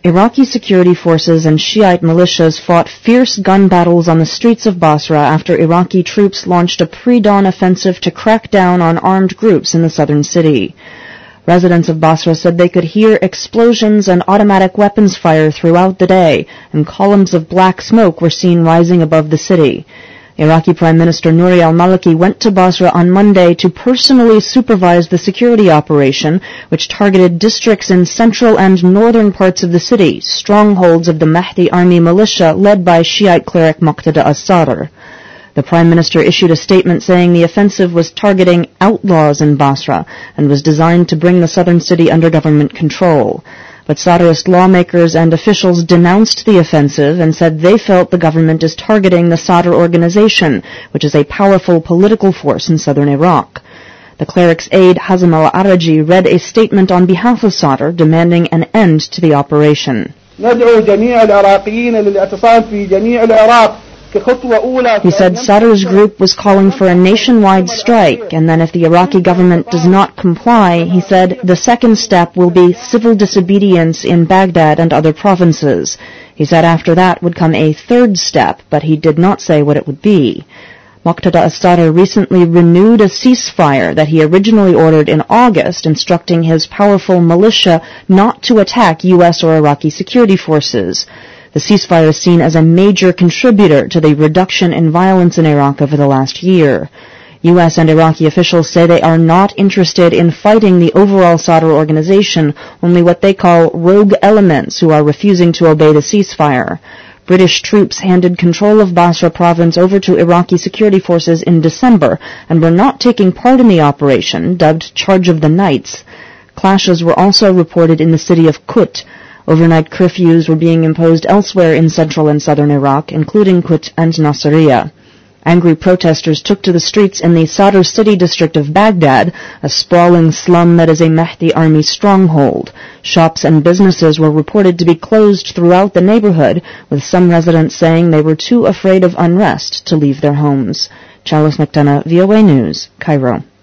Iraqi security forces and Shiite militias fought fierce gun battles on the streets of Basra after Iraqi troops launched a pre-dawn offensive to crack down on armed groups in the southern city. Residents of Basra said they could hear explosions and automatic weapons fire throughout the day, and columns of black smoke were seen rising above the city. Iraqi Prime Minister Nouri al-Maliki went to Basra on Monday to personally supervise the security operation, which targeted districts in central and northern parts of the city, strongholds of the Mahdi army militia led by Shiite cleric Muqtada as-Sadr. The Prime Minister issued a statement saying the offensive was targeting outlaws in Basra and was designed to bring the southern city under government control. But Sadrist lawmakers and officials denounced the offensive and said they felt the government is targeting the Sadr organization, which is a powerful political force in southern Iraq. The cleric's aide Hazem al-Araji read a statement on behalf of Sadr demanding an end to the operation. He said Sadr's group was calling for a nationwide strike, and then if the Iraqi government does not comply, he said, the second step will be civil disobedience in Baghdad and other provinces. He said after that would come a third step, but he did not say what it would be. Muqtada as-Sadr recently renewed a ceasefire that he originally ordered in August, instructing his powerful militia not to attack U.S. or Iraqi security forces. The ceasefire is seen as a major contributor to the reduction in violence in Iraq over the last year. U.S. and Iraqi officials say they are not interested in fighting the overall Sadr organization, only what they call rogue elements who are refusing to obey the ceasefire. British troops handed control of Basra province over to Iraqi security forces in December and were not taking part in the operation, dubbed Charge of the Nights. Clashes were also reported in the city of Kut. Overnight curfews were being imposed elsewhere in central and southern Iraq, including Kut and Nasiriyah. Angry protesters took to the streets in the Sadr city district of Baghdad, a sprawling slum that is a Mahdi army stronghold. Shops and businesses were reported to be closed throughout the neighborhood, with some residents saying they were too afraid of unrest to leave their homes. Charles McDonough, VOA News, Cairo.